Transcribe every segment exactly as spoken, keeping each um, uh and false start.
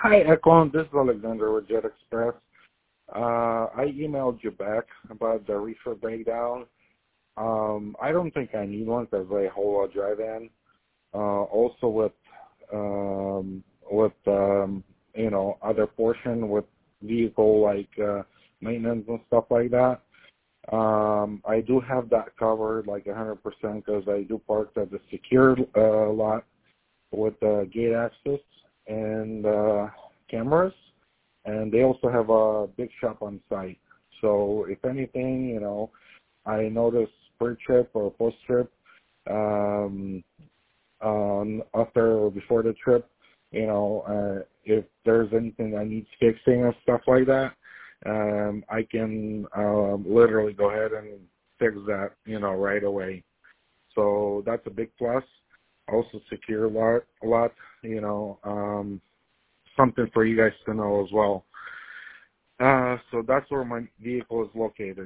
Hi, Ekon. This is Alexander with Jet Express. Uh, I emailed you back about the reefer breakdown. Um, I don't think I need one because I haul a dry van. Uh, also with um, with um, you know other portion with vehicle like uh, maintenance and stuff like that. Um, I do have that covered like one hundred percent because I do park at the secured uh, lot with uh, gate access and uh, cameras, and they also have a big shop on site. So if anything, you know, I notice pre-trip or post-trip, um, um, after or before the trip, you know, uh, if there's anything that needs fixing and stuff like that, um, I can um, literally go ahead and fix that, you know, right away. So that's a big plus. Also secure a lot, a lot, you know, um, something for you guys to know as well. Uh, so that's where my vehicle is located.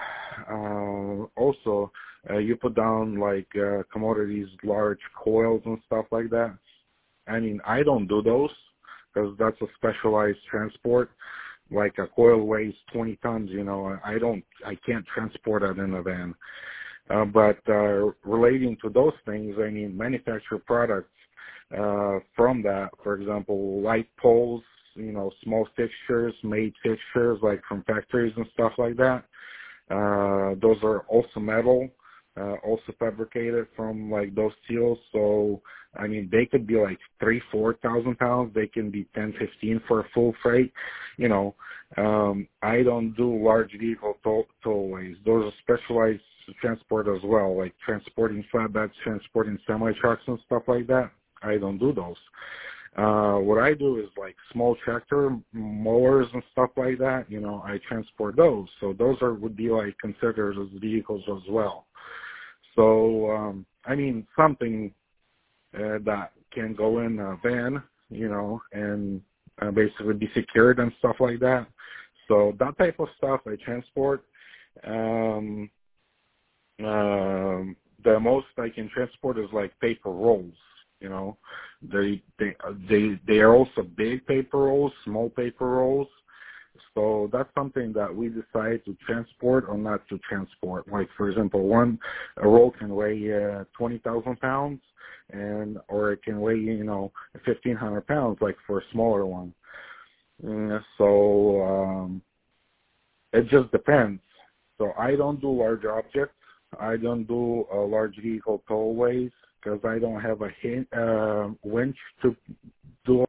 Uh, also, uh, you put down like uh, commodities, large coils and stuff like that. I mean, I don't do those because that's a specialized transport. Like a coil weighs twenty tons, you know, I don't, I can't transport that in a van. Uh, but uh, relating to those things, I mean, manufactured products uh, from that, for example, light poles, you know, small fixtures, made fixtures like from factories and stuff like that. Uh, those are also metal, uh, also fabricated from like those steels. So, I mean, they could be like three, four thousand pounds. They can be ten, fifteen for a full freight. You know, um, I don't do large vehicle tow- towaways. Those are specialized transport as well, like transporting flatbeds, transporting semi trucks and stuff like that. I don't do those. Uh, what I do is like small tractor mowers and stuff like that. You know, I transport those. So those are would be like considered as vehicles as well. So, um, I mean, something uh, that can go in a van, you know, and uh, basically be secured and stuff like that. So that type of stuff I transport. Um, um, the most I can transport is like paper rolls. You know, they they they they are also big paper rolls, small paper rolls. So that's something that we decide to transport or not to transport. Like for example, one a roll can weigh uh, twenty thousand pounds, and or it can weigh you know fifteen hundred pounds, like for a smaller one. Mm, so um, it just depends. So I don't do large objects. I don't do uh, large vehicle towaways because I don't have a hin- uh, winch to